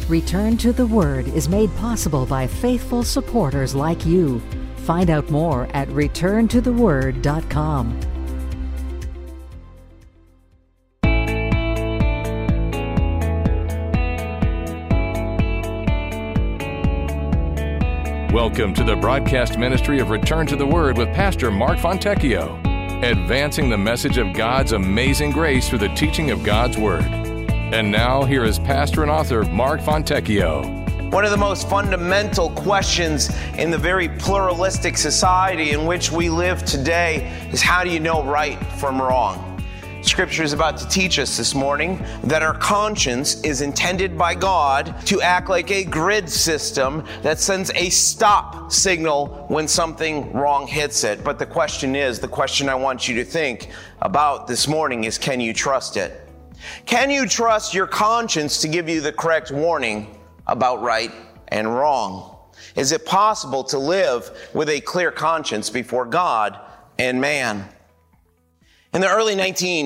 Return to the Word is made possible by faithful supporters like you. Find out more at returntotheword.com. Welcome to the broadcast ministry of Return to the Word with Pastor Mark Fontecchio, advancing the message of God's amazing grace through the teaching of God's Word. And now, here is pastor and author Mark Fontecchio. One of the most fundamental questions in the very pluralistic society in which we live today is, how do you know right from wrong? Scripture is about to teach us this morning that our conscience is intended by God to act like a grid system that sends a stop signal when something wrong hits it. But the question I want you to think about this morning is, can you trust it? Can you trust your conscience to give you the correct warning about right and wrong? Is it possible to live with a clear conscience before God and man? In the early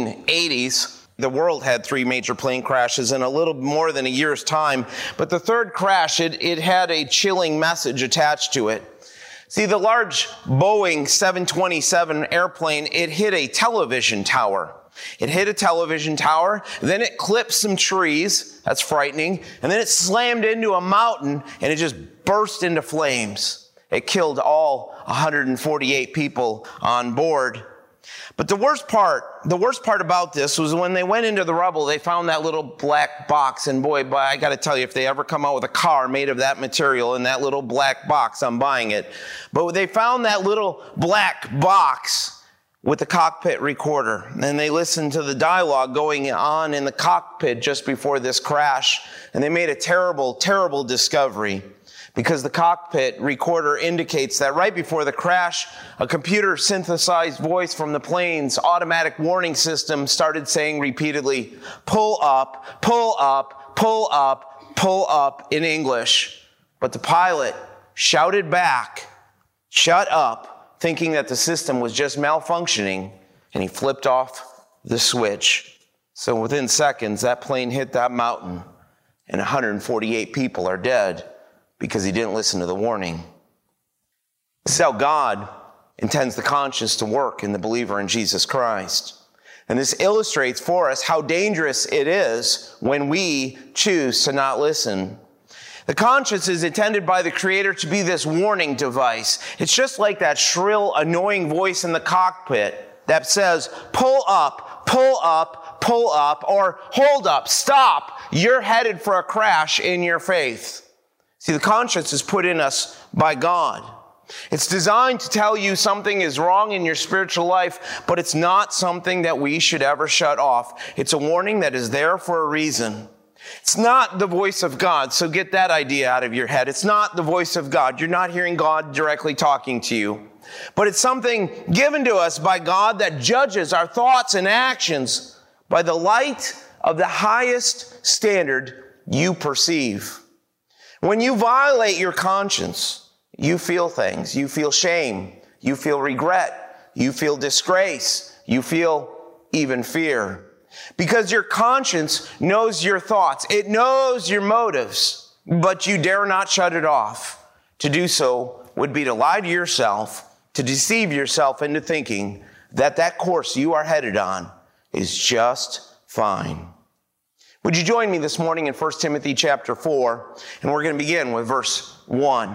1980s, the world had 3 major plane crashes in a little more than a year's time. But the third crash, it had a chilling message attached to it. See, the large Boeing 727 airplane, it hit a television tower. It hit a television tower, then it clipped some trees. That's frightening. And then it slammed into a mountain, and it just burst into flames. It killed all 148 people on board. But the worst part about this was when they went into the rubble, they found that little black box. And boy, I got to tell you, if they ever come out with a car made of that material in that little black box, I'm buying it. But they found that little black box with the cockpit recorder. And they listened to the dialogue going on in the cockpit just before this crash. And they made a terrible, terrible discovery. Because the cockpit recorder indicates that right before the crash, a computer-synthesized voice from the plane's automatic warning system started saying repeatedly, "Pull up, pull up, pull up, pull up," in English. But the pilot shouted back, "Shut up," thinking that the system was just malfunctioning, and he flipped off the switch. So within seconds, that plane hit that mountain, and 148 people are dead, because he didn't listen to the warning. This is how God intends the conscience to work in the believer in Jesus Christ. And this illustrates for us how dangerous it is when we choose to not listen. The conscience is intended by the Creator to be this warning device. It's just like that shrill, annoying voice in the cockpit that says, "Pull up, pull up, pull up," or "Hold up, stop, you're headed for a crash in your faith." See, the conscience is put in us by God. It's designed to tell you something is wrong in your spiritual life, but it's not something that we should ever shut off. It's a warning that is there for a reason. It's not the voice of God, so get that idea out of your head. It's not the voice of God. You're not hearing God directly talking to you. But it's something given to us by God that judges our thoughts and actions by the light of the highest standard you perceive. When you violate your conscience, you feel things. You feel shame. You feel regret. You feel disgrace. You feel even fear. Because your conscience knows your thoughts. It knows your motives, but you dare not shut it off. To do so would be to lie to yourself, to deceive yourself into thinking that that course you are headed on is just fine. Would you join me this morning in 1 Timothy chapter 4, and we're going to begin with verse 1,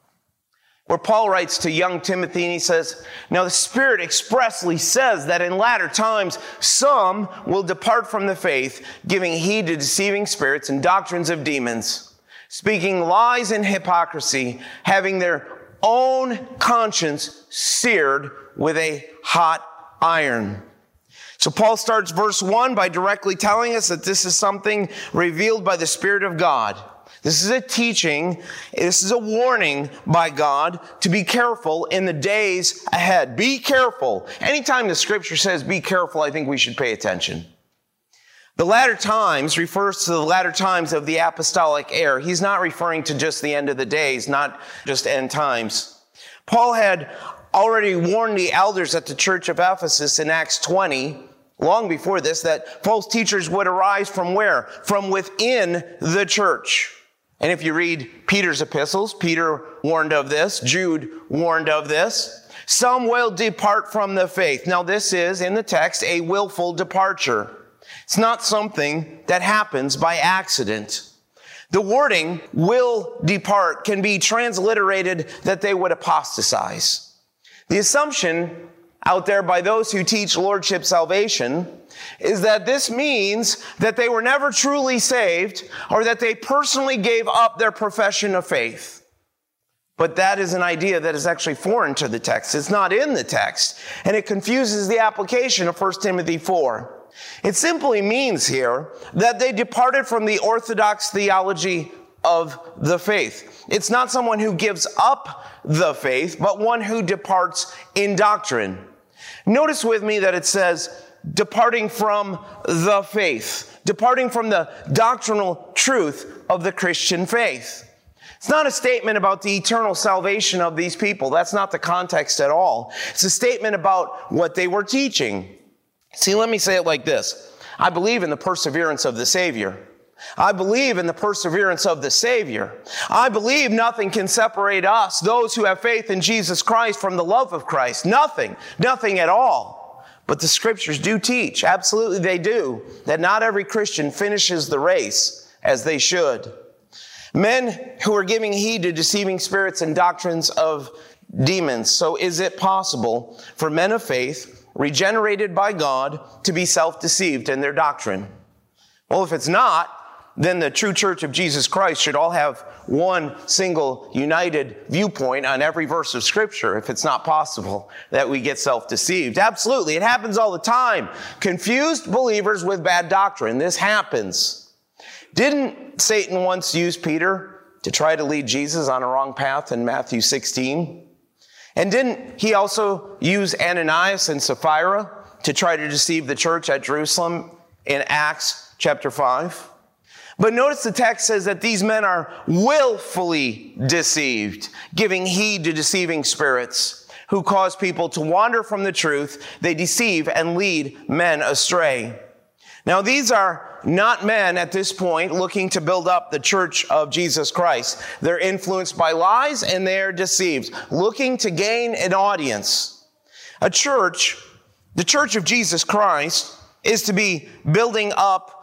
where Paul writes to young Timothy, and he says, "Now the Spirit expressly says that in latter times some will depart from the faith, giving heed to deceiving spirits and doctrines of demons, speaking lies and hypocrisy, having their own conscience seared with a hot iron." So Paul starts verse 1 by directly telling us that this is something revealed by the Spirit of God. This is a teaching, this is a warning by God to be careful in the days ahead. Be careful. Anytime the Scripture says be careful, I think we should pay attention. The latter times refers to the latter times of the apostolic era. He's not referring to just the end of the days, not just end times. Paul had already warned the elders at the church of Ephesus in Acts 20, long before this, that false teachers would arise from where? From within the church. And if you read Peter's epistles, Peter warned of this, Jude warned of this. Some will depart from the faith. Now this is, in the text, a willful departure. It's not something that happens by accident. The wording, will depart, can be transliterated that they would apostatize. The assumption out there by those who teach lordship salvation is that this means that they were never truly saved or that they personally gave up their profession of faith. But that is an idea that is actually foreign to the text. It's not in the text, and it confuses the application of 1 Timothy 4. It simply means here that they departed from the orthodox theology of the faith. It's not someone who gives up the faith, but one who departs in doctrine. Notice with me that it says, departing from the faith, departing from the doctrinal truth of the Christian faith. It's not a statement about the eternal salvation of these people. That's not the context at all. It's a statement about what they were teaching. See, let me say it like this. I believe in the perseverance of the Savior. I believe in the perseverance of the Savior. I believe nothing can separate us, those who have faith in Jesus Christ, from the love of Christ. Nothing at all. But the scriptures do teach, absolutely they do, that not every Christian finishes the race as they should. Men who are giving heed to deceiving spirits and doctrines of demons. So is it possible for men of faith, regenerated by God, to be self-deceived in their doctrine? Well, if it's not, then the true church of Jesus Christ should all have one single united viewpoint on every verse of Scripture, if it's not possible that we get self-deceived. Absolutely, it happens all the time. Confused believers with bad doctrine. This happens. Didn't Satan once use Peter to try to lead Jesus on a wrong path in Matthew 16? And didn't he also use Ananias and Sapphira to try to deceive the church at Jerusalem in Acts chapter 5? But notice the text says that these men are willfully deceived, giving heed to deceiving spirits who cause people to wander from the truth. They deceive and lead men astray. Now, these are not men at this point looking to build up the church of Jesus Christ. They're influenced by lies and they're deceived, looking to gain an audience. A church, the church of Jesus Christ, is to be building up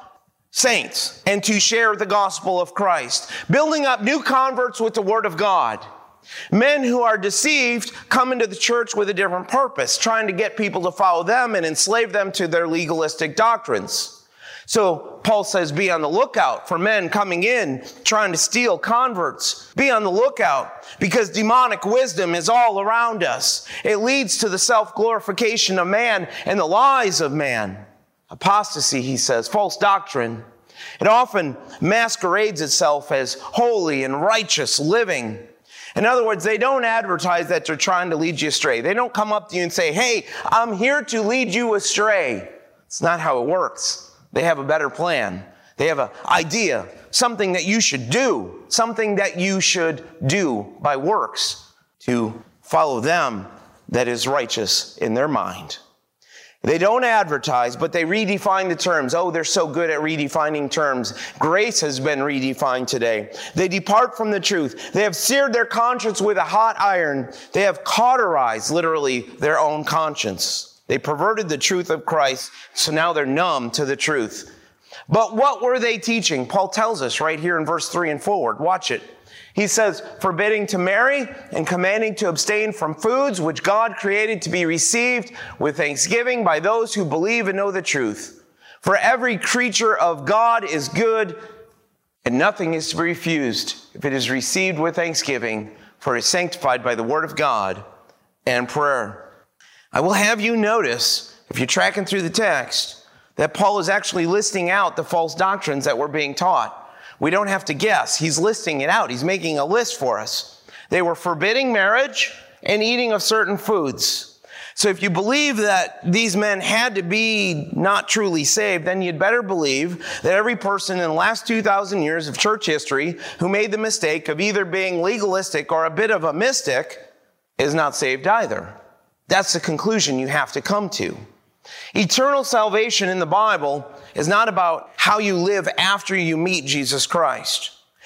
saints and to share the gospel of Christ, building up new converts with the word of God. Men who are deceived come into the church with a different purpose, trying to get people to follow them and enslave them to their legalistic doctrines. So Paul says, be on the lookout for men coming in, trying to steal converts. Be on the lookout because demonic wisdom is all around us. It leads to the self-glorification of man and the lies of man. Apostasy, he says, false doctrine. It often masquerades itself as holy and righteous living. In other words, they don't advertise that they're trying to lead you astray. They don't come up to you and say, hey, I'm here to lead you astray. It's not how it works. They have a better plan. They have an idea, something that you should do, something that you should do by works to follow them that is righteous in their mind. They don't advertise, but they redefine the terms. Oh, they're so good at redefining terms. Grace has been redefined today. They depart from the truth. They have seared their conscience with a hot iron. They have cauterized, literally, their own conscience. They perverted the truth of Christ, so now they're numb to the truth. But what were they teaching? Paul tells us right here in verse 3 and forward. Watch it. He says, forbidding to marry and commanding to abstain from foods which God created to be received with thanksgiving by those who believe and know the truth. For every creature of God is good, and nothing is to be refused if it is received with thanksgiving, for it is sanctified by the word of God and prayer. I will have you notice, if you're tracking through the text, that Paul is actually listing out the false doctrines that were being taught. We don't have to guess. He's listing it out. He's making a list for us. They were forbidding marriage and eating of certain foods. So if you believe that these men had to be not truly saved, then you'd better believe that every person in the last 2,000 years of church history who made the mistake of either being legalistic or a bit of a mystic is not saved either. That's the conclusion you have to come to. Eternal salvation in the Bible is not about how you live after you meet Jesus Christ.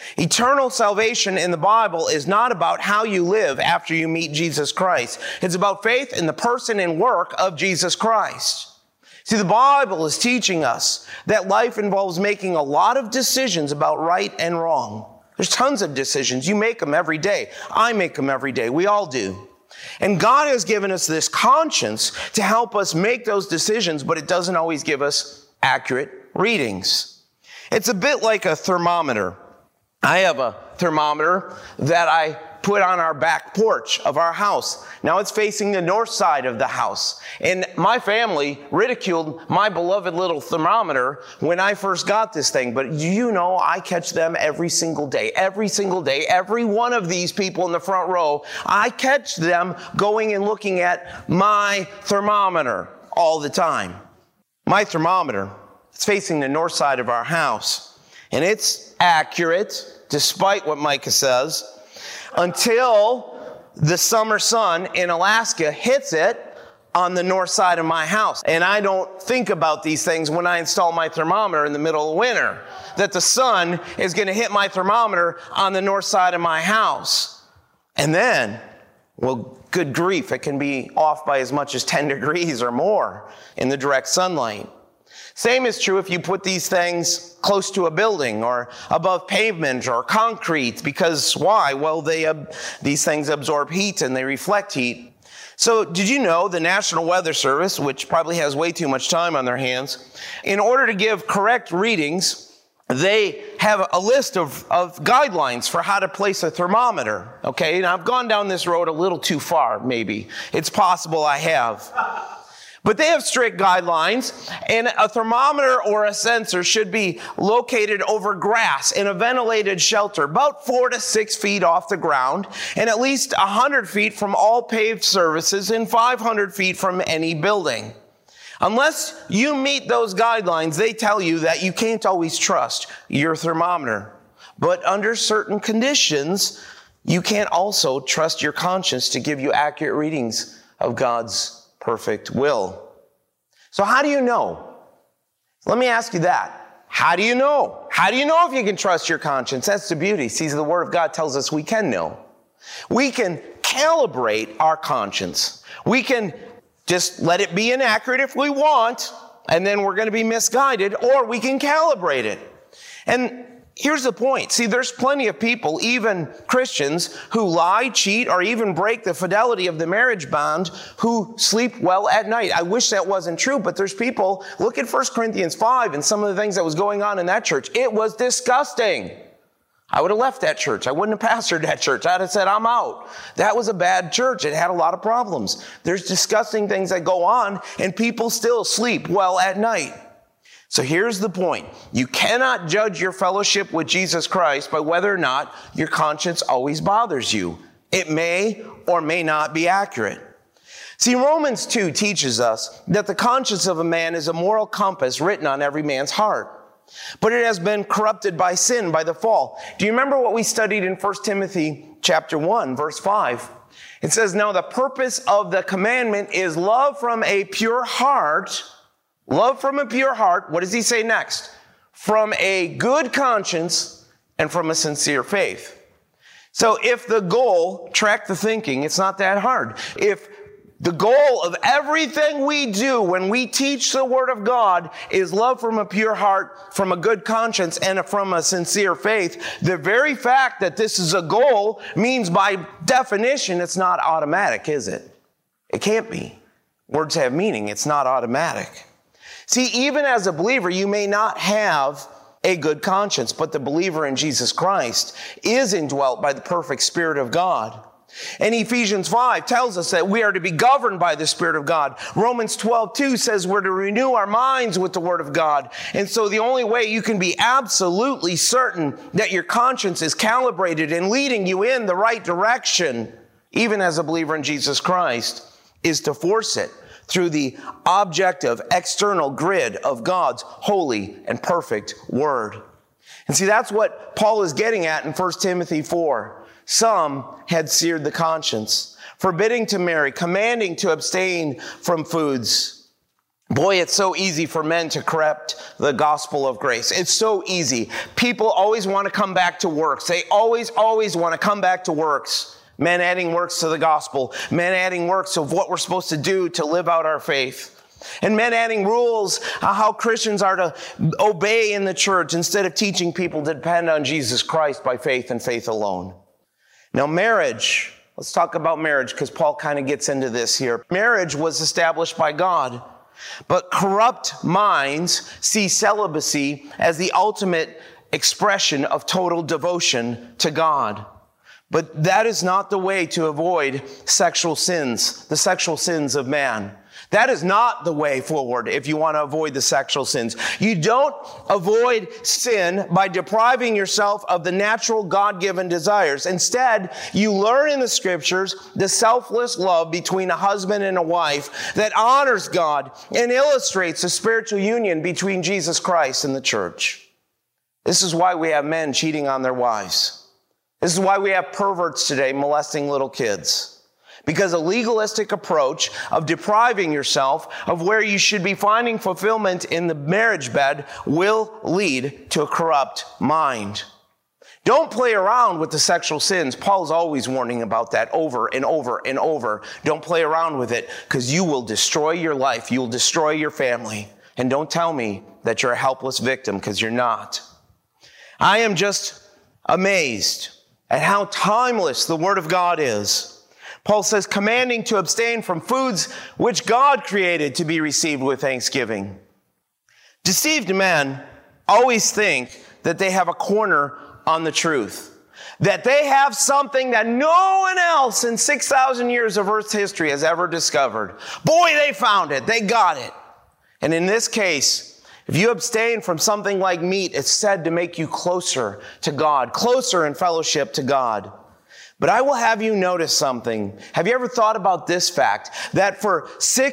Eternal salvation in the Bible is not about how you live after you meet Jesus Christ. It's about faith in the person and work of Jesus Christ. See, the Bible is teaching us that life involves making a lot of decisions about right and wrong. There's tons of decisions. You make them every day. I make them every day. We all do. And God has given us this conscience to help us make those decisions, but it doesn't always give us accurate readings. It's a bit like a thermometer. I have a thermometer that I put on our back porch of our house. Now it's facing the north side of the house. And my family ridiculed my beloved little thermometer when I first got this thing. But you know, I catch them every single day. Every single day. Every one of these people in the front row, I catch them going and looking at my thermometer all the time. My thermometer is facing the north side of our house. And it's accurate, despite what Micah says, until the summer sun in Alaska hits it on the north side of my house. And I don't think about these things when I install my thermometer in the middle of winter, that the sun is going to hit my thermometer on the north side of my house. And then, well, good grief, it can be off by as much as 10 degrees or more in the direct sunlight. Same is true if you put these things close to a building or above pavement or concrete, because why? Well, these things absorb heat and they reflect heat. So did you know the National Weather Service, which probably has way too much time on their hands, in order to give correct readings, they have a list of guidelines for how to place a thermometer. Okay, now I've gone down this road a little too far, maybe. It's possible I have. But they have strict guidelines, and a thermometer or a sensor should be located over grass in a ventilated shelter, about 4 to 6 feet off the ground, and at least 100 feet from all paved surfaces and 500 feet from any building. Unless you meet those guidelines, they tell you that you can't always trust your thermometer. But under certain conditions, you can't also trust your conscience to give you accurate readings of God's perfect will. So how do you know? Let me ask you that. How do you know? How do you know if you can trust your conscience? That's the beauty. See, the Word of God tells us we can know. We can calibrate our conscience. We can just let it be inaccurate if we want, and then we're going to be misguided, or we can calibrate it. And here's the point. See, there's plenty of people, even Christians, who lie, cheat, or even break the fidelity of the marriage bond, who sleep well at night. I wish that wasn't true, but there's people, look at 1 Corinthians 5 and some of the things that was going on in that church. It was disgusting. I would have left that church. I wouldn't have pastored that church. I'd have said, I'm out. That was a bad church. It had a lot of problems. There's disgusting things that go on, and people still sleep well at night. So here's the point. You cannot judge your fellowship with Jesus Christ by whether or not your conscience always bothers you. It may or may not be accurate. See, Romans 2 teaches us that the conscience of a man is a moral compass written on every man's heart. But it has been corrupted by sin, by the fall. Do you remember what we studied in 1 Timothy chapter 1, verse 5? It says, now the purpose of the commandment is love from a pure heart. Love from a pure heart. What does he say next? From a good conscience and from a sincere faith. So if the goal, track the thinking, it's not that hard. If the goal of everything we do when we teach the Word of God is love from a pure heart, from a good conscience, and from a sincere faith, the very fact that this is a goal means by definition it's not automatic, is it? It can't be. Words have meaning. It's not automatic. See, even as a believer, you may not have a good conscience, but the believer in Jesus Christ is indwelt by the perfect Spirit of God. And Ephesians 5 tells us that we are to be governed by the Spirit of God. Romans 12:2 says we're to renew our minds with the Word of God. And so the only way you can be absolutely certain that your conscience is calibrated and leading you in the right direction, even as a believer in Jesus Christ, is to force it through the objective external grid of God's holy and perfect Word. And see, that's what Paul is getting at in 1 Timothy 4. Some had seared the conscience, forbidding to marry, commanding to abstain from foods Boy, it's so easy for men to corrupt the gospel of grace. It's so easy. People always want to come back to works. They always want to come back to works. Men adding works to the gospel. Men adding works of what we're supposed to do to live out our faith. And men adding rules how Christians are to obey in the church instead of teaching people to depend on Jesus Christ by faith and faith alone. Now, marriage. Let's talk about marriage because Paul kind of gets into this here. Marriage was established by God. But corrupt minds see celibacy as the ultimate expression of total devotion to God. But that is not the way to avoid sexual sins, the sexual sins of man. That is not the way forward if you want to avoid the sexual sins. You don't avoid sin by depriving yourself of the natural God-given desires. Instead, you learn in the scriptures the selfless love between a husband and a wife that honors God and illustrates the spiritual union between Jesus Christ and the church. This is why we have men cheating on their wives. This is why we have perverts today molesting little kids. Because a legalistic approach of depriving yourself of where you should be finding fulfillment in the marriage bed will lead to a corrupt mind. Don't play around with the sexual sins. Paul's always warning about that over and over and over. Don't play around with it because you will destroy your life. You'll destroy your family. And don't tell me that you're a helpless victim because you're not. I am just amazed at how timeless the Word of God is. Paul says, commanding to abstain from foods which God created to be received with thanksgiving. Deceived men always think that they have a corner on the truth, that they have something that no one else in 6,000 years of Earth's history has ever discovered. Boy, they found it. They got it. And in this case, if you abstain from something like meat, it's said to make you closer to God, closer in fellowship to God. But I will have you notice something. Have you ever thought about this fact? That for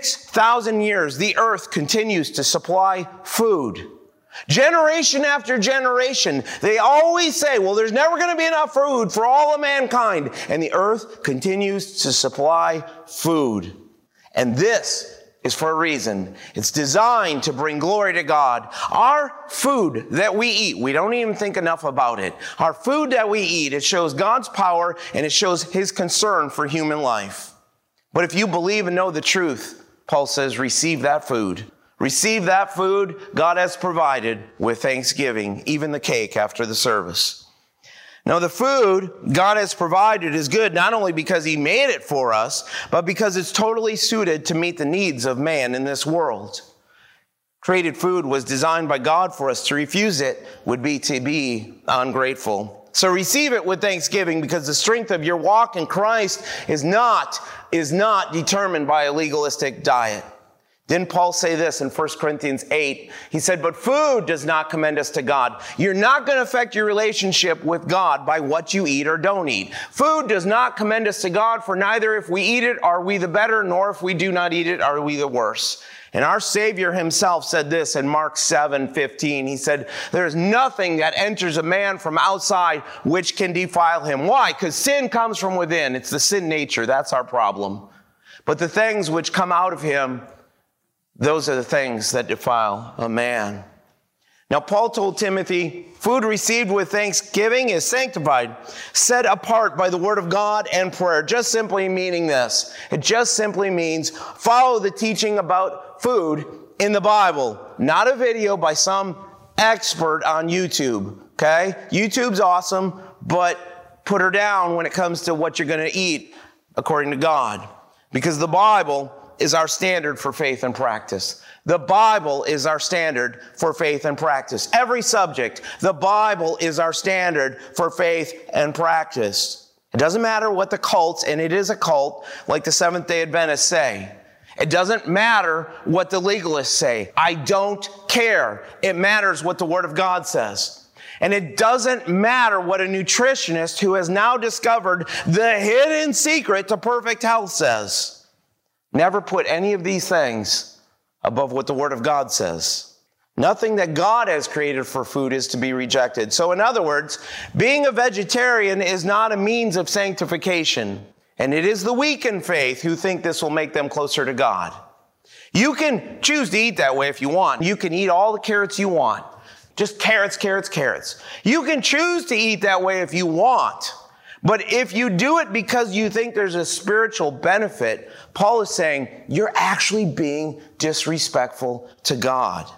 6,000 years, the earth continues to supply food. Generation after generation, they always say, well, there's never going to be enough food for all of mankind. And the earth continues to supply food. And this is for a reason. It's designed to bring glory to God. Our food that we eat, we don't even think enough about it. Our food that we eat, it shows God's power and it shows His concern for human life. But if you believe and know the truth, Paul says, receive that food. Receive that food God has provided with thanksgiving, even the cake after the service. Now, the food God has provided is good not only because He made it for us, but because it's totally suited to meet the needs of man in this world. Created food was designed by God for us. To refuse it would be to be ungrateful. So receive it with thanksgiving because the strength of your walk in Christ is not determined by a legalistic diet. Didn't Paul say this in 1 Corinthians 8? He said, but food does not commend us to God. You're not going to affect your relationship with God by what you eat or don't eat. Food does not commend us to God, for neither if we eat it are we the better, nor if we do not eat it are we the worse. And our Savior Himself said this in Mark 7:15. He said, there is nothing that enters a man from outside which can defile him. Why? Because sin comes from within. It's the sin nature. That's our problem. But the things which come out of him, those are the things that defile a man. Now, Paul told Timothy, food received with thanksgiving is sanctified, set apart by the word of God and prayer. Just simply meaning this. It just simply means follow the teaching about food in the Bible, not a video by some expert on YouTube. Okay? YouTube's awesome, but put her down when it comes to what you're going to eat according to God. Because the Bible is our standard for faith and practice. The Bible is our standard for faith and practice. Every subject, the Bible is our standard for faith and practice. It doesn't matter what the cults, and it is a cult, like the Seventh-day Adventists say. It doesn't matter what the legalists say. I don't care. It matters what the Word of God says. And it doesn't matter what a nutritionist who has now discovered the hidden secret to perfect health says. Never put any of these things above what the Word of God says. Nothing that God has created for food is to be rejected. So in other words, being a vegetarian is not a means of sanctification. And it is the weak in faith who think this will make them closer to God. You can choose to eat that way if you want. You can eat all the carrots you want. Just carrots, carrots, carrots. You can choose to eat that way if you want. But if you do it because you think there's a spiritual benefit, Paul is saying you're actually being disrespectful to God.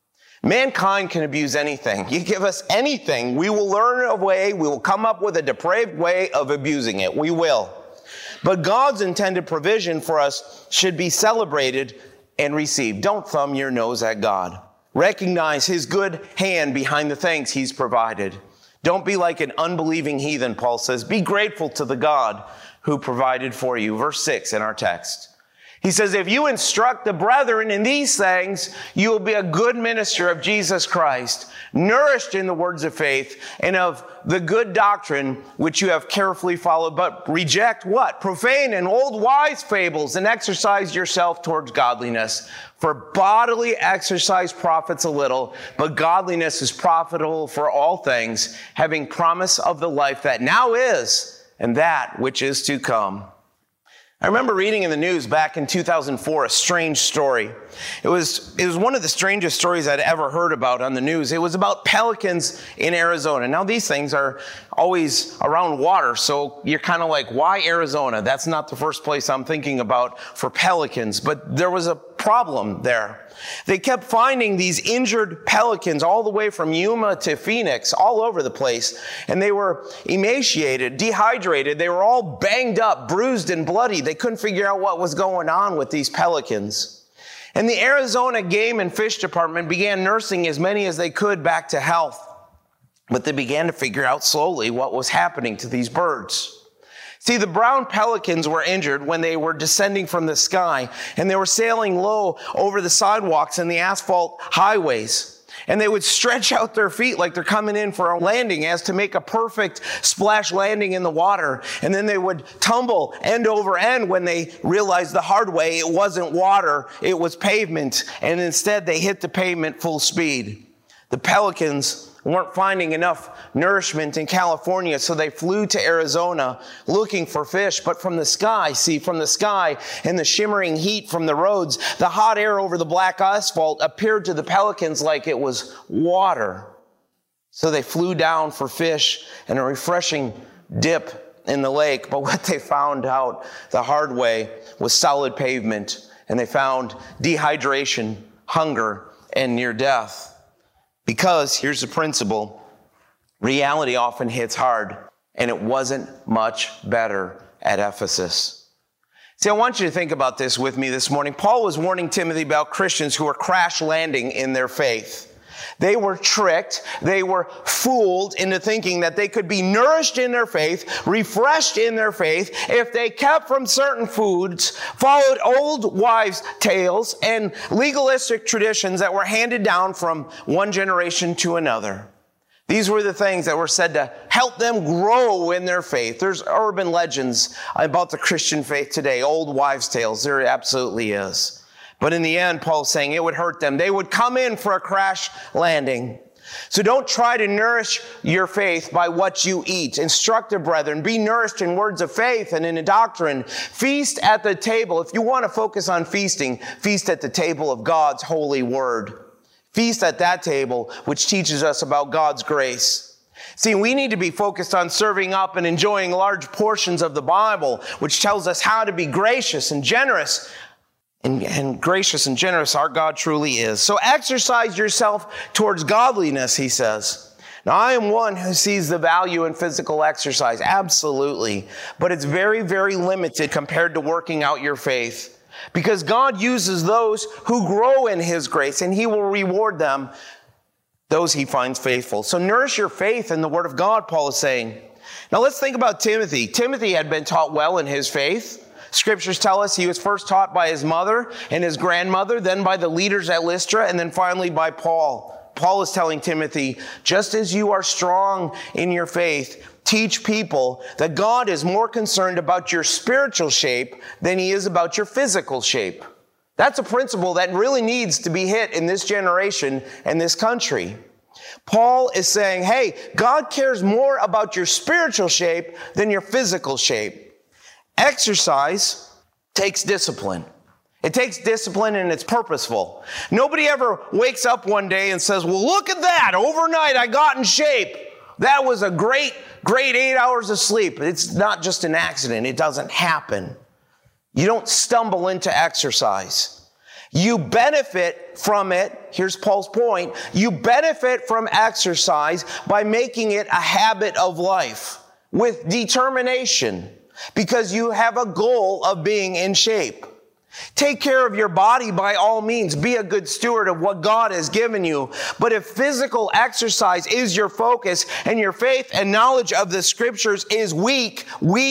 Mankind can abuse anything. You give us anything, we will learn a way, we will come up with a depraved way of abusing it. We will. But God's intended provision for us should be celebrated and received. Don't thumb your nose at God. Recognize his good hand behind the things he's provided. Don't be like an unbelieving heathen, Paul says. Be grateful to the God who provided for you. Verse 6 in our text. He says, if you instruct the brethren in these things, you will be a good minister of Jesus Christ, nourished in the words of faith and of the good doctrine which you have carefully followed. But reject what? Profane and old wise fables, and exercise yourself towards godliness. For bodily exercise profits a little, but godliness is profitable for all things, having promise of the life that now is and that which is to come. I remember reading in the news back in 2004 a strange story. It was one of the strangest stories I'd ever heard about on the news. It was about pelicans in Arizona. Now these things are always around water, so you're kind of like, why Arizona? That's not the first place I'm thinking about for pelicans, but there was a problem there. They kept finding these injured pelicans all the way from Yuma to Phoenix, all over the place. And they were emaciated, dehydrated. They were all banged up, bruised and bloody. They couldn't figure out what was going on with these pelicans. And the Arizona Game and Fish Department began nursing as many as they could back to health. But they began to figure out slowly what was happening to these birds. See, the brown pelicans were injured when they were descending from the sky, and they were sailing low over the sidewalks and the asphalt highways. And they would stretch out their feet like they're coming in for a landing, as to make a perfect splash landing in the water. And then they would tumble end over end when they realized the hard way it wasn't water, it was pavement. And instead they hit the pavement full speed. The pelicans weren't finding enough nourishment in California, so they flew to Arizona looking for fish. But from the sky, and the shimmering heat from the roads, the hot air over the black asphalt appeared to the pelicans like it was water. So they flew down for fish and a refreshing dip in the lake. But what they found out the hard way was solid pavement, and they found dehydration, hunger, and near death. Because, here's the principle, reality often hits hard, and it wasn't much better at Ephesus. See, I want you to think about this with me this morning. Paul was warning Timothy about Christians who were crash landing in their faith. They were tricked, they were fooled into thinking that they could be nourished in their faith, refreshed in their faith, if they kept from certain foods, followed old wives' tales and legalistic traditions that were handed down from one generation to another. These were the things that were said to help them grow in their faith. There's urban legends about the Christian faith today, old wives' tales. There absolutely is. But in the end, Paul's saying it would hurt them. They would come in for a crash landing. So don't try to nourish your faith by what you eat. Instruct the brethren. Be nourished in words of faith and in a doctrine. Feast at the table. If you want to focus on feasting, feast at the table of God's holy word. Feast at that table which teaches us about God's grace. See, we need to be focused on serving up and enjoying large portions of the Bible, which tells us how to be gracious and generous. And gracious and generous our God truly is. So exercise yourself towards godliness, he says. Now, I am one who sees the value in physical exercise, absolutely. But it's very, very limited compared to working out your faith. Because God uses those who grow in his grace, and he will reward them, those he finds faithful. So nourish your faith in the word of God, Paul is saying. Now let's think about Timothy. Timothy had been taught well in his faith. Scriptures tell us he was first taught by his mother and his grandmother, then by the leaders at Lystra, and then finally by Paul. Paul is telling Timothy, just as you are strong in your faith, teach people that God is more concerned about your spiritual shape than he is about your physical shape. That's a principle that really needs to be hit in this generation and this country. Paul is saying, hey, God cares more about your spiritual shape than your physical shape. Exercise takes discipline. It takes discipline and it's purposeful. Nobody ever wakes up one day and says, well, look at that. Overnight, I got in shape. That was a great 8 hours of sleep. It's not just an accident. It doesn't happen. You don't stumble into exercise. You benefit from it. Here's Paul's point. You benefit from exercise by making it a habit of life with determination because you have a goal of being in shape. Take care of your body by all means. Be a good steward of what God has given you. But if physical exercise is your focus and your faith and knowledge of the scriptures is weak,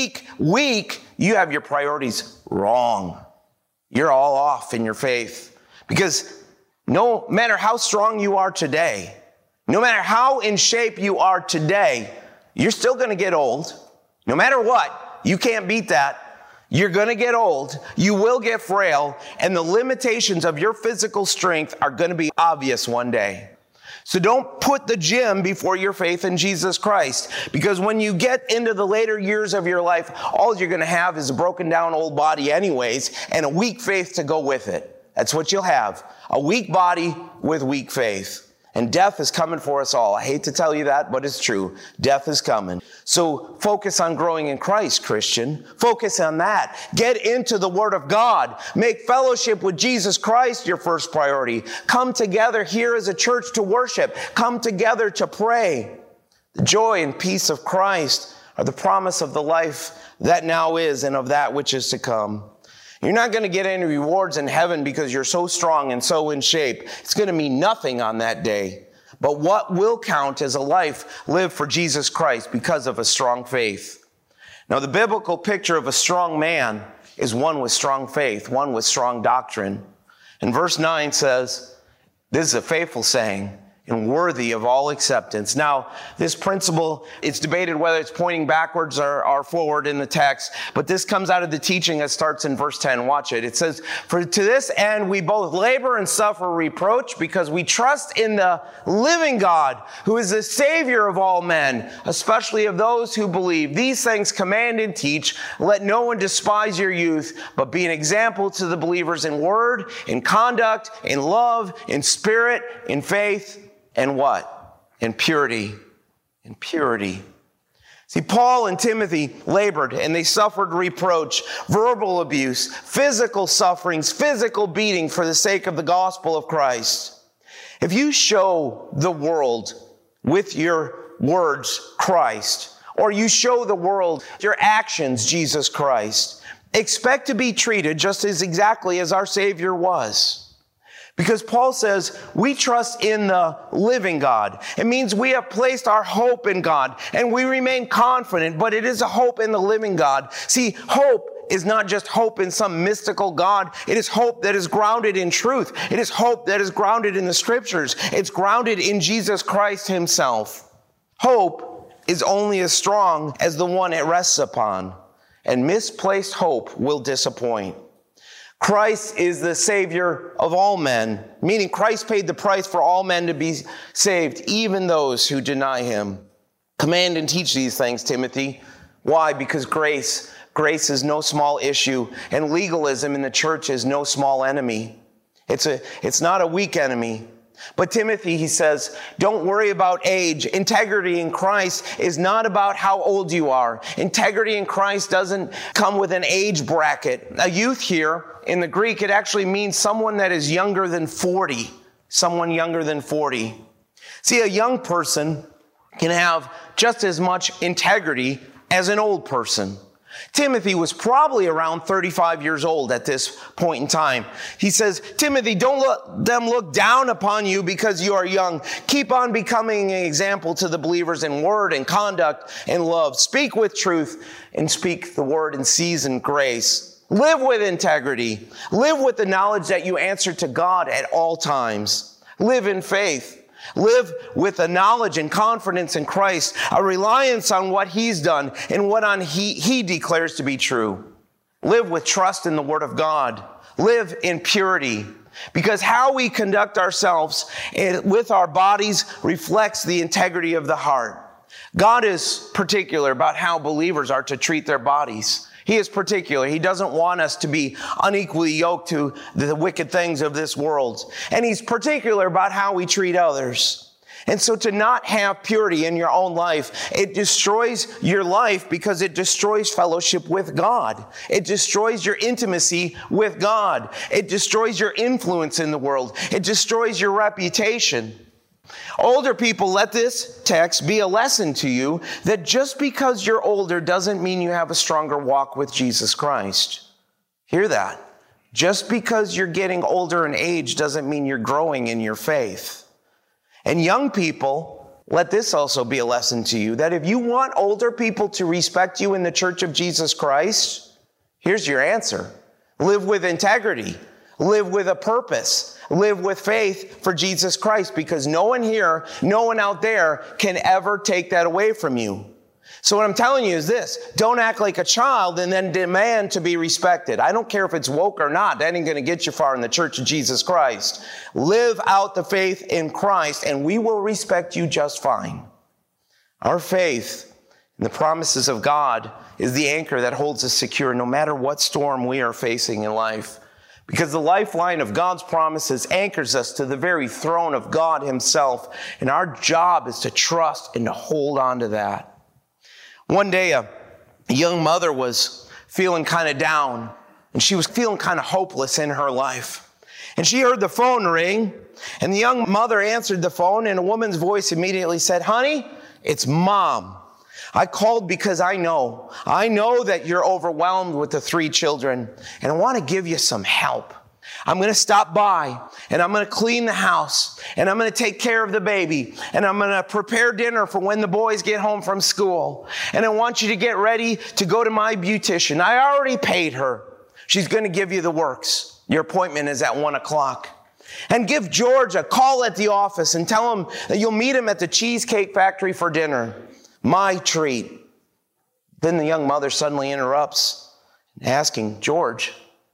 you have your priorities wrong. You're all off in your faith. Because no matter how strong you are today, no matter how in shape you are today, you're still going to get old. No matter what, you can't beat that. You're going to get old. You will get frail. And the limitations of your physical strength are going to be obvious one day. So don't put the gym before your faith in Jesus Christ. Because when you get into the later years of your life, all you're going to have is a broken down old body anyways, and a weak faith to go with it. That's what you'll have. A weak body with weak faith. And death is coming for us all. I hate to tell you that, but it's true. Death is coming. So focus on growing in Christ, Christian. Focus on that. Get into the Word of God. Make fellowship with Jesus Christ your first priority. Come together here as a church to worship. Come together to pray. The joy and peace of Christ are the promise of the life that now is and of that which is to come. You're not going to get any rewards in heaven because you're so strong and so in shape. It's going to mean nothing on that day. But what will count is a life lived for Jesus Christ because of a strong faith. Now, the biblical picture of a strong man is one with strong faith, one with strong doctrine. And verse 9 says, this is a faithful saying, and worthy of all acceptance. Now, this principle, it's debated whether it's pointing backwards or forward in the text, but this comes out of the teaching that starts in verse 10. Watch it. It says, for to this end we both labor and suffer reproach because we trust in the living God, who is the Savior of all men, especially of those who believe. These things command and teach. Let no one despise your youth, but be an example to the believers in word, in conduct, in love, in spirit, in faith, and what? In purity. In purity. See, Paul and Timothy labored and they suffered reproach, verbal abuse, physical sufferings, physical beating for the sake of the gospel of Christ. If you show the world with your words Christ, or you show the world your actions Jesus Christ, expect to be treated just as exactly as our Savior was. Because Paul says we trust in the living God. It means we have placed our hope in God and we remain confident, but it is a hope in the living God. See, hope is not just hope in some mystical God. It is hope that is grounded in truth. It is hope that is grounded in the scriptures. It's grounded in Jesus Christ himself. Hope is only as strong as the one it rests upon, and misplaced hope will disappoint. Christ is the Savior of all men, meaning Christ paid the price for all men to be saved, even those who deny him. Command and teach these things, Timothy. Why? Because grace is no small issue, and legalism in the church is no small enemy. It's not a weak enemy. But Timothy, he says, don't worry about age. Integrity in Christ is not about how old you are. Integrity in Christ doesn't come with an age bracket. A youth here, in the Greek, it actually means someone that is younger than 40. Someone younger than 40. See, a young person can have just as much integrity as an old person. Timothy was probably around 35 years old at this point in time. He says, Timothy, don't let them look down upon you because you are young. Keep on becoming an example to the believers in word and conduct and love. Speak with truth and speak the word in season grace. Live with integrity. Live with the knowledge that you answer to God at all times. Live in faith. Live with a knowledge and confidence in Christ, a reliance on what he's done and what he declares to be true. Live with trust in the Word of God. Live in purity, because how we conduct ourselves with our bodies reflects the integrity of the heart. God is particular about how believers are to treat their bodies. He is particular. He doesn't want us to be unequally yoked to the wicked things of this world. And he's particular about how we treat others. And so to not have purity in your own life, it destroys your life because it destroys fellowship with God. It destroys your intimacy with God. It destroys your influence in the world. It destroys your reputation. Older people, let this text be a lesson to you that just because you're older doesn't mean you have a stronger walk with Jesus Christ. Hear that. Just because you're getting older in age doesn't mean you're growing in your faith. And young people, let this also be a lesson to you, that if you want older people to respect you in the Church of Jesus Christ, here's your answer. Live with integrity. Live with a purpose. Live with faith for Jesus Christ, because no one here, no one out there can ever take that away from you. So what I'm telling you is this: don't act like a child and then demand to be respected. I don't care if it's woke or not. That ain't going to get you far in the Church of Jesus Christ. Live out the faith in Christ and we will respect you just fine. Our faith in the promises of God is the anchor that holds us secure no matter what storm we are facing in life. Because the lifeline of God's promises anchors us to the very throne of God himself. And our job is to trust and to hold on to that. One day, a young mother was feeling kind of down, and she was feeling kind of hopeless in her life. And she heard the phone ring, and the young mother answered the phone, and a woman's voice immediately said, "Honey, it's Mom. I called because I know that you're overwhelmed with the 3 children, and I want to give you some help. I'm going to stop by, and I'm going to clean the house, and I'm going to take care of the baby, and I'm going to prepare dinner for when the boys get home from school. And I want you to get ready to go to my beautician. I already paid her. She's going to give you the works. Your appointment is at 1:00. And give George a call at the office and tell him that you'll meet him at the Cheesecake Factory for dinner. My treat." Then the young mother suddenly interrupts, asking, George,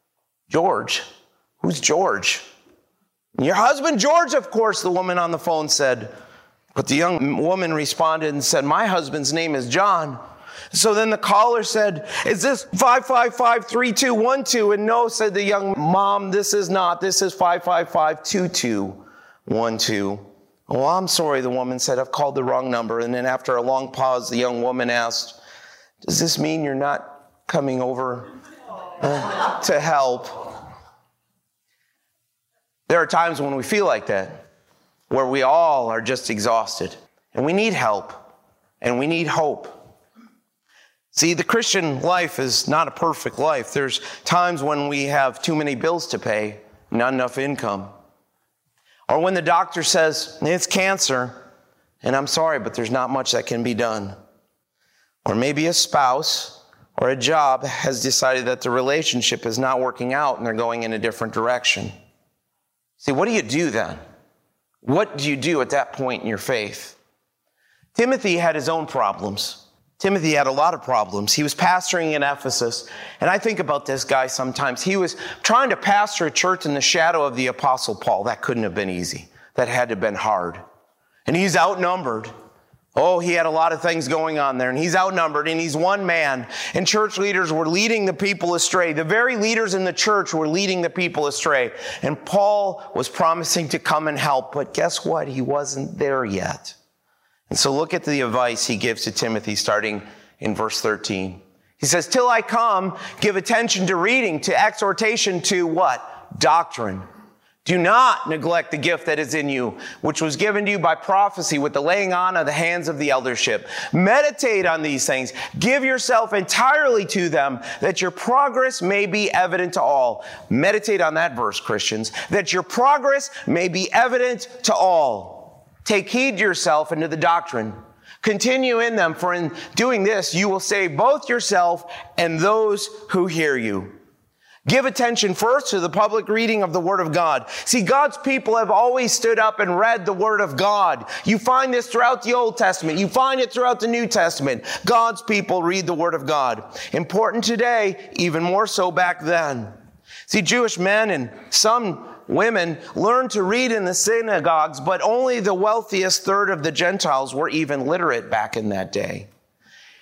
who's George? "Your husband, George, of course," the woman on the phone said. But the young woman responded and said, "My husband's name is John." So then the caller said, "Is this 555-3212? And no, said the young mom, this is not. This is 555-2212. "Oh, I'm sorry," the woman said. "I've called the wrong number." And then after a long pause, the young woman asked, "Does this mean you're not coming over to help?" There are times when we feel like that, where we all are just exhausted, and we need help, and we need hope. See, the Christian life is not a perfect life. There's times when we have too many bills to pay, not enough income. Or when the doctor says, it's cancer, and I'm sorry, but there's not much that can be done. Or maybe a spouse or a job has decided that the relationship is not working out and they're going in a different direction. See, what do you do then? What do you do at that point in your faith? Timothy had his own problems. Timothy had a lot of problems. He was pastoring in Ephesus. And I think about this guy sometimes. He was trying to pastor a church in the shadow of the Apostle Paul. That couldn't have been easy. That had to have been hard. And he's outnumbered. Oh, he had a lot of things going on there. And he's outnumbered, and he's one man. And church leaders were leading the people astray. The very leaders in the church were leading the people astray. And Paul was promising to come and help. But guess what? He wasn't there yet. And so look at the advice he gives to Timothy starting in verse 13. He says, "Till I come, give attention to reading, to exhortation, to" what? "Doctrine. Do not neglect the gift that is in you, which was given to you by prophecy with the laying on of the hands of the eldership. Meditate on these things. Give yourself entirely to them, that your progress may be evident to all." Meditate on that verse, Christians. That your progress may be evident to all. Take heed to yourself and to the doctrine. Continue in them, for in doing this, you will save both yourself and those who hear you. Give attention first to the public reading of the Word of God. See, God's people have always stood up and read the Word of God. You find this throughout the Old Testament. You find it throughout the New Testament. God's people read the Word of God. Important today, even more so back then. See, Jewish men and some women learned to read in the synagogues, but only the wealthiest third of the Gentiles were even literate back in that day.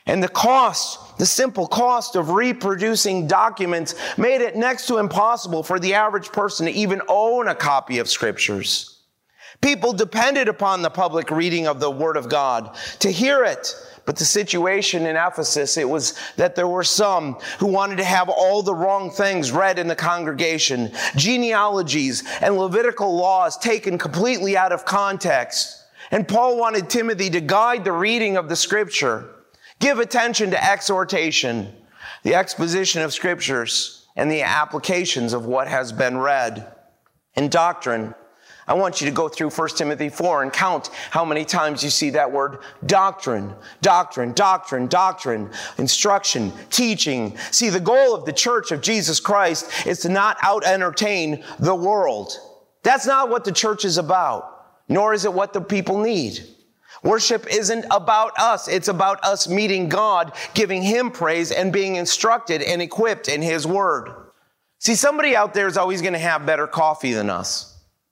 And the simple cost of reproducing documents made it next to impossible for the average person to even own a copy of Scriptures. People depended upon the public reading of the Word of God to hear it. But the situation in Ephesus, it was that there were some who wanted to have all the wrong things read in the congregation, genealogies and Levitical laws taken completely out of context. And Paul wanted Timothy to guide the reading of the Scripture, give attention to exhortation, the exposition of Scriptures, and the applications of what has been read. In doctrine, I want you to go through 1 Timothy 4 and count how many times you see that word doctrine, doctrine, doctrine, doctrine, instruction, teaching. See, the goal of the church of Jesus Christ is to not out-entertain the world. That's not what the church is about, nor is it what the people need. Worship isn't about us. It's about us meeting God, giving Him praise, and being instructed and equipped in His Word. See, somebody out there is always going to have better coffee than us.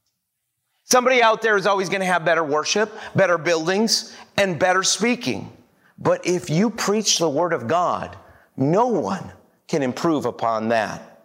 Somebody out there is always going to have better worship, better buildings, and better speaking. But if you preach the Word of God, no one can improve upon that.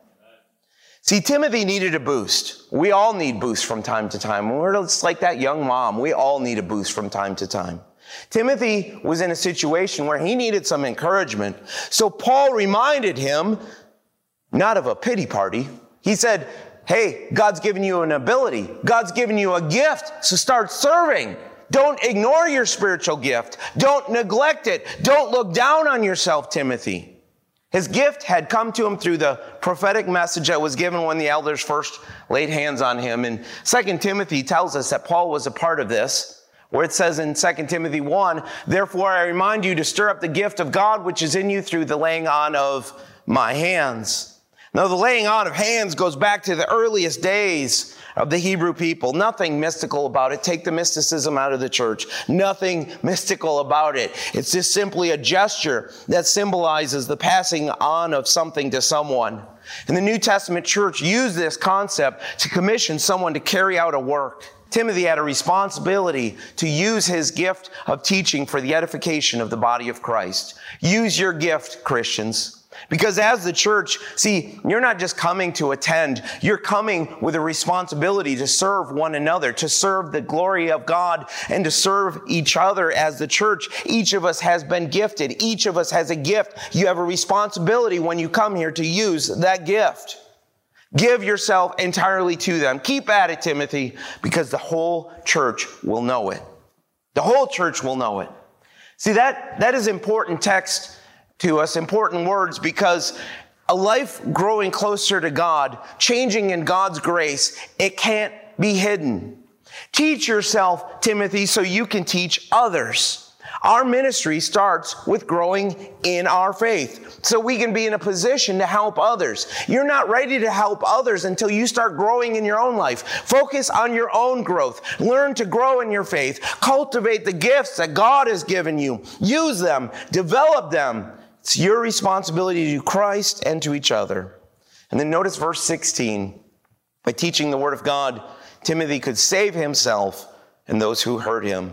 See, Timothy needed a boost. We all need boosts from time to time. We're just like that young mom. We all need a boost from time to time. Timothy was in a situation where he needed some encouragement. So Paul reminded him, not of a pity party. He said, hey, God's given you an ability. God's given you a gift, so start serving. Don't ignore your spiritual gift. Don't neglect it. Don't look down on yourself, Timothy. His gift had come to him through the prophetic message that was given when the elders first laid hands on him. And 2 Timothy tells us that Paul was a part of this, where it says in 2 Timothy 1, therefore I remind you to stir up the gift of God which is in you through the laying on of my hands. Now, the laying on of hands goes back to the earliest days of the Hebrew people. Nothing mystical about it. Take the mysticism out of the church. Nothing mystical about it. It's just simply a gesture that symbolizes the passing on of something to someone. And the New Testament church used this concept to commission someone to carry out a work. Timothy had a responsibility to use his gift of teaching for the edification of the body of Christ. Use your gift, Christians. Because as the church, see, you're not just coming to attend, you're coming with a responsibility to serve one another, to serve the glory of God, and to serve each other as the church. Each of us has been gifted. Each of us has a gift. You have a responsibility when you come here to use that gift. Give yourself entirely to them. Keep at it, Timothy, because the whole church will know it. The whole church will know it. See, that is important text to us, important words, because a life growing closer to God, changing in God's grace, it can't be hidden. Teach yourself, Timothy, so you can teach others. Our ministry starts with growing in our faith, so we can be in a position to help others. You're not ready to help others until you start growing in your own life. Focus on your own growth. Learn to grow in your faith. Cultivate the gifts that God has given you. Use them. Develop them. It's your responsibility to Christ and to each other. And then notice verse 16. By teaching the Word of God, Timothy could save himself and those who heard him.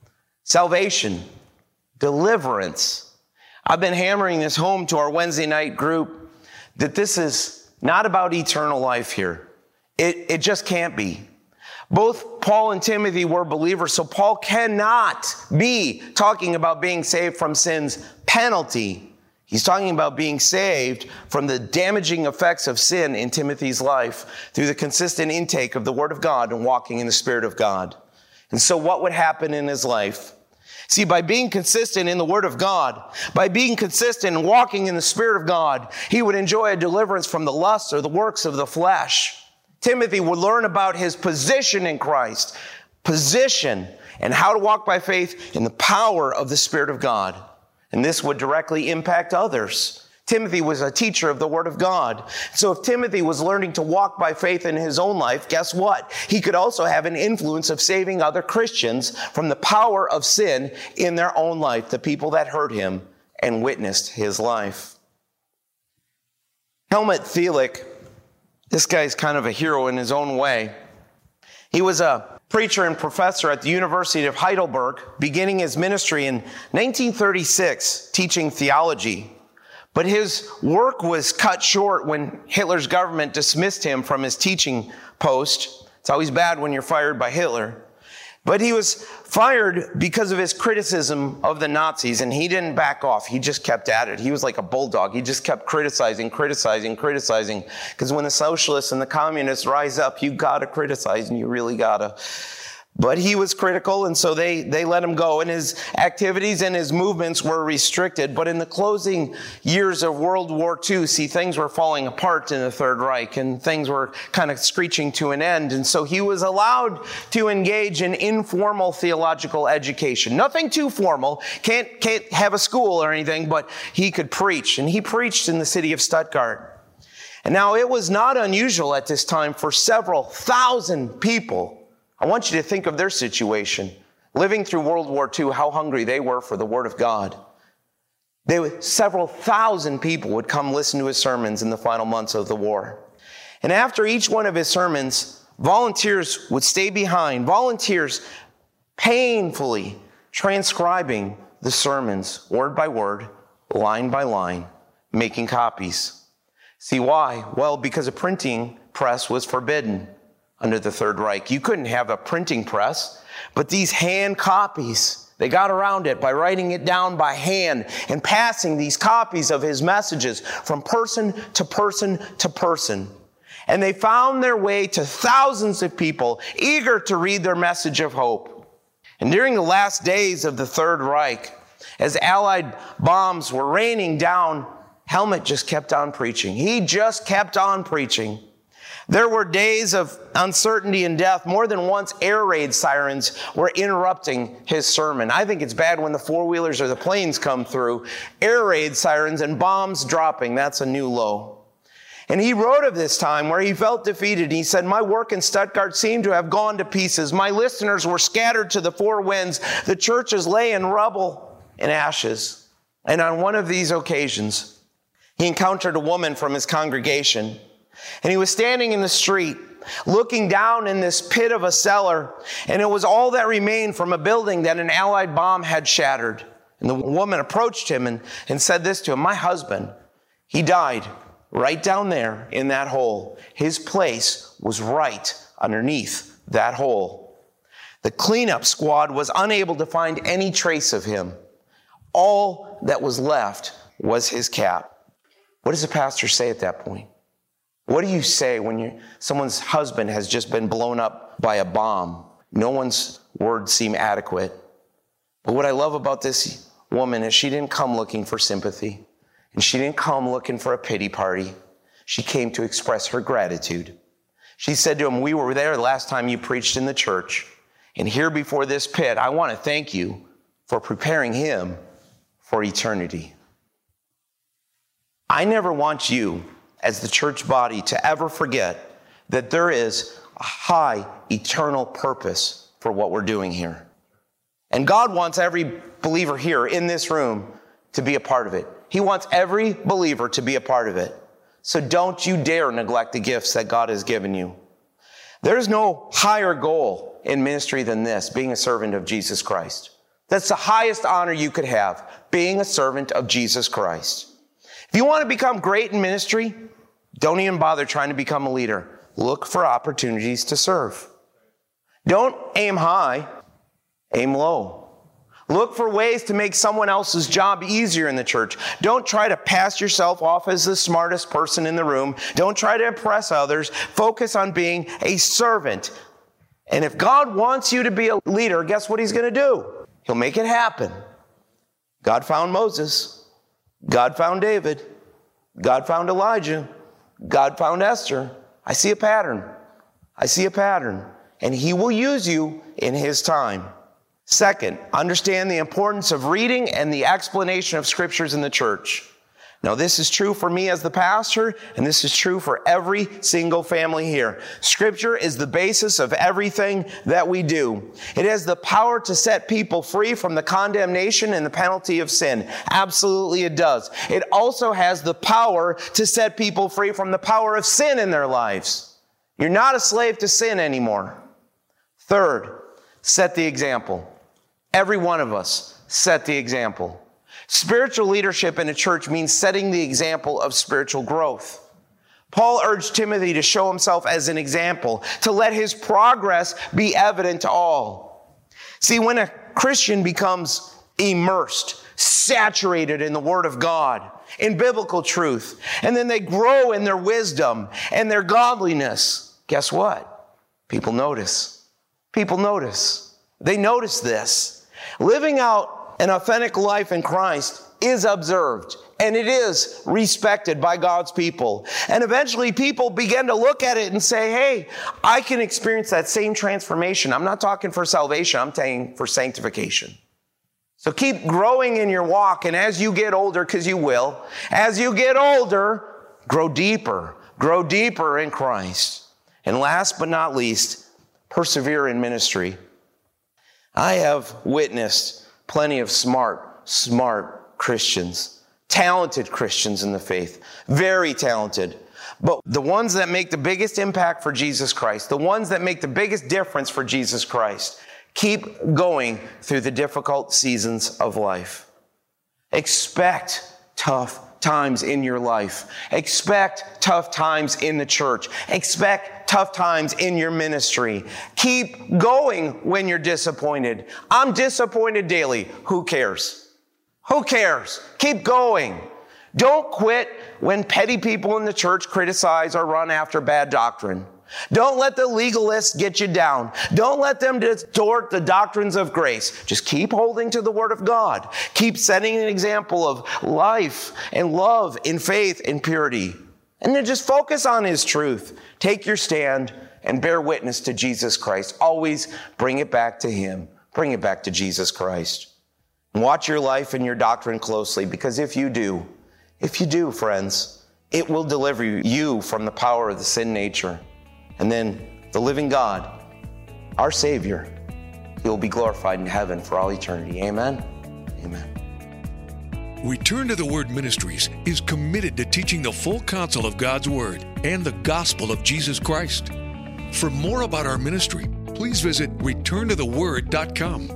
Salvation, deliverance. I've been hammering this home to our Wednesday night group that this is not about eternal life here. It just can't be. Both Paul and Timothy were believers, so Paul cannot be talking about being saved from sin's penalty. He's talking about being saved from the damaging effects of sin in Timothy's life through the consistent intake of the Word of God and walking in the Spirit of God. And so what would happen in his life? See, by being consistent in the Word of God, by being consistent and walking in the Spirit of God, he would enjoy a deliverance from the lusts or the works of the flesh. Timothy would learn about his position in Christ, position, and how to walk by faith in the power of the Spirit of God. And this would directly impact others. Timothy was a teacher of the Word of God. So if Timothy was learning to walk by faith in his own life, guess what? He could also have an influence of saving other Christians from the power of sin in their own life, the people that heard him and witnessed his life. Helmut Thielicke, this guy's kind of a hero in his own way. He was a preacher and professor at the University of Heidelberg, beginning his ministry in 1936, teaching theology. But his work was cut short when Hitler's government dismissed him from his teaching post. It's always bad when you're fired by Hitler. But he was fired because of his criticism of the Nazis, and he didn't back off. He just kept at it. He was like a bulldog. He just kept criticizing. Because when the socialists and the communists rise up, you got to criticize, and you really got to. But he was critical, and so they let him go. And his activities and his movements were restricted. But in the closing years of World War II, things were falling apart in the Third Reich, and things were kind of screeching to an end. And so he was allowed to engage in informal theological education. Nothing too formal. Can't have a school or anything, but he could preach. And he preached in the city of Stuttgart. And now it was not unusual at this time for several thousand people. I want you to think of their situation. Living through World War II, how hungry they were for the Word of God. Several thousand people would come listen to his sermons in the final months of the war. And after each one of his sermons, volunteers would stay behind. Volunteers painfully transcribing the sermons, word by word, line by line, making copies. See why? Well, because a printing press was forbidden under the Third Reich. You couldn't have a printing press, but these hand copies, they got around it by writing it down by hand and passing these copies of his messages from person to person to person. And they found their way to thousands of people eager to read their message of hope. And during the last days of the Third Reich, as Allied bombs were raining down, Helmut just kept on preaching. He just kept on preaching. There were days of uncertainty and death. More than once, air raid sirens were interrupting his sermon. I think it's bad when the four-wheelers or the planes come through. Air raid sirens and bombs dropping, that's a new low. And he wrote of this time where he felt defeated. He said, "My work in Stuttgart seemed to have gone to pieces. My listeners were scattered to the four winds. The churches lay in rubble and ashes." And on one of these occasions, he encountered a woman from his congregation. And he was standing in the street, looking down in this pit of a cellar, and it was all that remained from a building that an Allied bomb had shattered. And the woman approached him and said this to him, "My husband, he died right down there in that hole. His place was right underneath that hole." The cleanup squad was unable to find any trace of him. All that was left was his cap. What does the pastor say at that point? What do you say when someone's husband has just been blown up by a bomb? No one's words seem adequate. But what I love about this woman is she didn't come looking for sympathy. And she didn't come looking for a pity party. She came to express her gratitude. She said to him, "We were there the last time you preached in the church. And here before this pit, I want to thank you for preparing him for eternity." I never want you, as the church body, to ever forget that there is a high eternal purpose for what we're doing here. And God wants every believer here in this room to be a part of it. He wants every believer to be a part of it. So don't you dare neglect the gifts that God has given you. There's no higher goal in ministry than this, being a servant of Jesus Christ. That's the highest honor you could have, being a servant of Jesus Christ. If you want to become great in ministry, don't even bother trying to become a leader. Look for opportunities to serve. Don't aim high, aim low. Look for ways to make someone else's job easier in the church. Don't try to pass yourself off as the smartest person in the room. Don't try to impress others. Focus on being a servant. And if God wants you to be a leader, guess what he's going to do? He'll make it happen. God found Moses. God found David. God found Elijah. God found Esther. I see a pattern. And he will use you in his time. Second, understand the importance of reading and the explanation of scriptures in the church. Now, this is true for me as the pastor, and this is true for every single family here. Scripture is the basis of everything that we do. It has the power to set people free from the condemnation and the penalty of sin. Absolutely it does. It also has the power to set people free from the power of sin in their lives. You're not a slave to sin anymore. Third, set the example. Every one of us set the example. Spiritual leadership in a church means setting the example of spiritual growth. Paul urged Timothy to show himself as an example, to let his progress be evident to all. See, when a Christian becomes immersed, saturated in the Word of God, in biblical truth, and then they grow in their wisdom and their godliness, guess what? People notice. People notice. They notice this. Living out an authentic life in Christ is observed, and it is respected by God's people. And eventually people begin to look at it and say, hey, I can experience that same transformation. I'm not talking for salvation. I'm saying for sanctification. So keep growing in your walk. And as you get older, because you will, as you get older, grow deeper in Christ. And last but not least, persevere in ministry. I have witnessed plenty of smart Christians, talented Christians in the faith, very talented. But the ones that make the biggest impact for Jesus Christ, the ones that make the biggest difference for Jesus Christ, keep going through the difficult seasons of life. Expect tough times in your life. Expect tough times in the church. Expect tough times in your ministry. Keep going when you're disappointed. I'm disappointed daily. Who cares? Who cares? Keep going. Don't quit when petty people in the church criticize or run after bad doctrine. Don't let the legalists get you down. Don't let them distort the doctrines of grace. Just keep holding to the Word of God. Keep setting an example of life and love in faith and purity. And then just focus on His truth. Take your stand and bear witness to Jesus Christ. Always bring it back to Him. Bring it back to Jesus Christ. Watch your life and your doctrine closely, because if you do, friends, it will deliver you from the power of the sin nature. And then the living God, our Savior, He will be glorified in heaven for all eternity. Amen? Amen. Return to the Word Ministries is committed to teaching the full counsel of God's Word and the gospel of Jesus Christ. For more about our ministry, please visit returntotheword.com.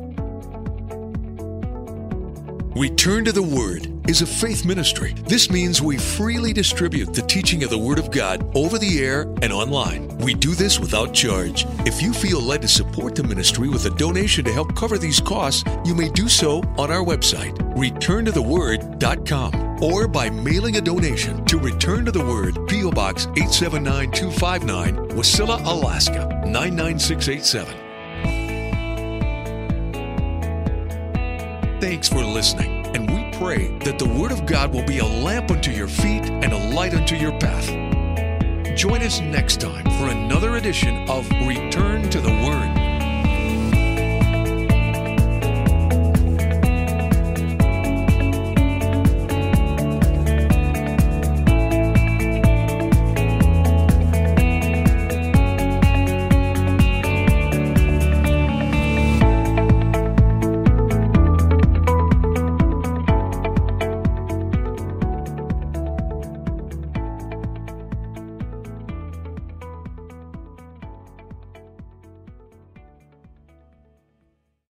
Return to the Word is a faith ministry. This means we freely distribute the teaching of the Word of God over the air and online. We do this without charge. If you feel led to support the ministry with a donation to help cover these costs, you may do so on our website, returntotheword.com, or by mailing a donation to Return to the Word, P.O. Box 879259, Wasilla, Alaska, 99687. Thanks for listening, and we pray that the Word of God will be a lamp unto your feet and a light unto your path. Join us next time for another edition of Return to the Word.